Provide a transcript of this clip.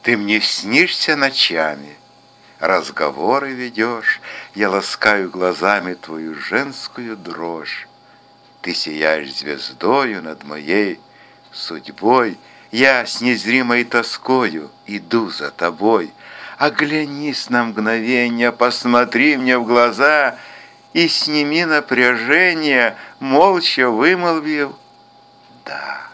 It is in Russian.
Ты мне снишься ночами, разговоры ведешь, я ласкаю глазами твою женскую дрожь. Ты сияешь звездою над моей судьбой, я с незримой тоскою иду за тобой. Оглянись на мгновенье, посмотри мне в глаза и сними напряжение, молча вымолвив «да».